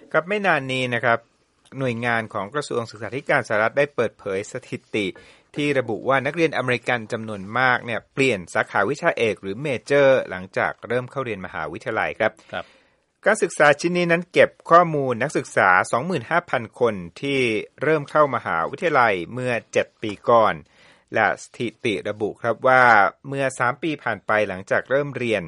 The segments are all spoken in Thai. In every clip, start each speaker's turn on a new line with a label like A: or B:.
A: ครับไม่นานนี้นะครับหน่วยงานของกระทรวงศึกษาธิการสหรัฐได้เปิดเผยสถิติที่ระบุว่านักเรียนอเมริกันจำนวนมากเนี่ยเปลี่ยนสาขาวิชาเอกหรือเมเจอร์หลังจากเริ่มเข้าเรียนมหาวิทยาลัยครับการศึกษาชิ้นนี้นั้นเก็บข้อมูลนักศึกษา 25,000 คนที่เริ่มเข้ามหาวิทยาลัยเมื่อ7ปีก่อนและสถิติระบุครับว่าเมื่อ3ปีผ่านไปหลังจากเริ่มเรียน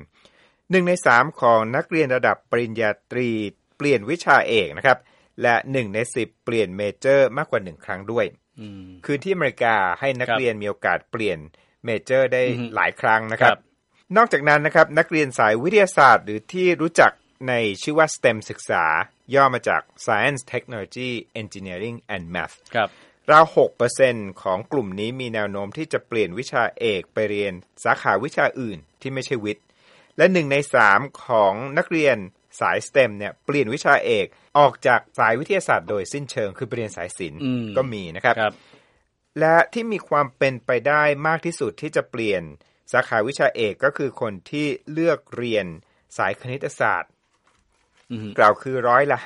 A: 1ใน3ของนักเรียนระดับปริญญาตรีเปลี่ยนวิชาเอกนะครับและ1ใน10เปลี่ยนเมเจอร์มากกว่า1ครั้งด้วยคือที่อเมริกาให้นักเรียนมีโอกาสเปลี่ยนเมเจอร์ได้หลายครั้งนะครับนอกจากนั้นนะครับนักเรียนสายวิทยาศาสตร์หรือที่รู้จักในชื่อว่า STEM ศึกษาย่อมาจาก Science Technology Engineering and Math
B: ครับ
A: ราว 6% ของกลุ่มนี้มีแนวโน้มที่จะเปลี่ยนวิชาเอกไปเรียนสาขาวิชาอื่นที่ไม่ใช่วิทย์และ1ใน3ของนักเรียนสาย STEM เนี่ยเปลี่ยนวิชาเอกออกจากสายวิทยาศาสตร์โดยสิ้นเชิงคือไปเรียนสายศิลป์ก็มีนะครับและที่มีความเป็นไปได้มากที่สุดที่จะเปลี่ยนสาขาวิชาเอกก็คือคนที่เลือกเรียนสายคณิตศาสตร์กล่าวคือ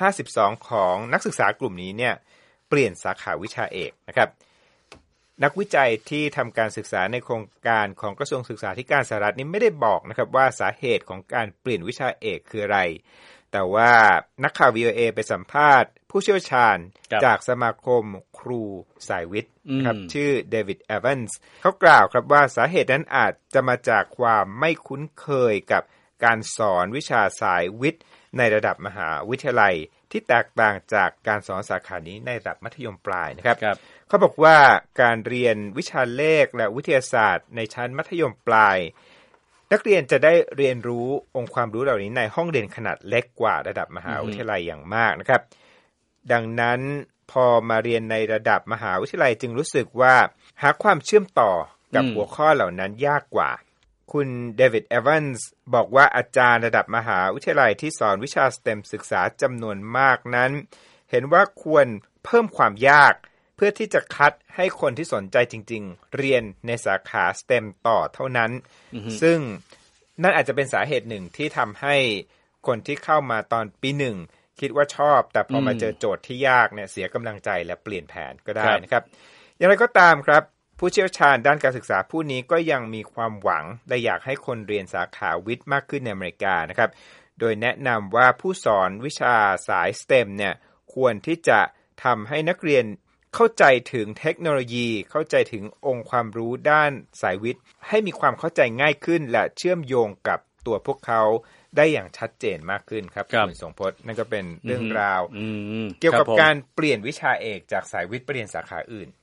A: 52%ของนักศึกษากลุ่มนี้เนี่ยเปลี่ยนสาขาวิชาเอกนะครับนักวิจัยที่ทำการศึกษาในโครงการของกระทรวงศึกษาธิการสหรัฐนี้ไม่ได้บอกนะครับว่าสาเหตุของการเปลี่ยนวิชาเอกคืออะไรแต่ว่านักข่าว VOA ไปสัมภาษณ์ผู้เชี่ยวชาญจากสมาคมครูสายวิทย์ครับชื่อเดวิดเอเวนส์เขากล่าวครับว่าสาเหตุนั้นอาจจะมาจากความไม่คุ้นเคยกับการสอนวิชาสายวิทย์ในระดับมหาวิทยาลัยที่แตกต่างจากการสอนสาขานี้ในระดับมัธยมปลายนะครับเขาบอกว่าการเรียนวิชาเลขและวิทยาศาสตร์ในชั้นมัธยมปลายนักเรียนจะได้เรียนรู้องค์ความรู้เหล่านี้ในห้องเรียนขนาดเล็กกว่าระดับมหาวิทยาลัยอย่างมากนะครับดังนั้นพอมาเรียนในระดับมหาวิทยาลัยจึงรู้สึกว่าหาความเชื่อมต่อกับหัวข้อเหล่านั้นยากกว่าคุณเดวิดเอเวนส์บอกว่าอาจารย์ระดับมหาวิทยาลัยที่สอนวิชา STEM ศึกษาจำนวนมากนั้นเห็นว่าควรเพิ่มความยากเพื่อที่จะคัดให้คนที่สนใจจริงๆเรียนในสาขา STEM ต่อเท่านั้นซึ่งนั่นอาจจะเป็นสาเหตุหนึ่งที่ทำให้คนที่เข้ามาตอนปีหนึ่งคิดว่าชอบแต่พอมาเจอโจทย์ที่ยากเนี่ยเสียกำลังใจและเปลี่ยนแผนก็ได้นะครับอย่างไรก็ตามครับผู้เชี่ยวชาญด้านการศึกษาผู้นี้ก็ยังมีความหวังและอยากให้คนเรียนสาขาวิทย์มากขึ้นในอเมริกานะครับโดยแนะนำว่าผู้สอนวิชาสาย STEM เนี่ยควรที่จะทำให้นักเรียนเข้าใจถึงเทคโนโลยีเข้าใจถึงองค์ความรู้ด้านสายวิทย์ให้มีความเข้าใจง่ายขึ้นและเชื่อมโยงกับตัวพวกเขาได้อย่างชัดเจนมากขึ้นครับคุณทรงพจน์นั่นก็เป็นเรื่องราวเกี่ยวกับการเปลี่ยนวิชาเอกจากสายวิทย์ไปเรียนสาขาอื่น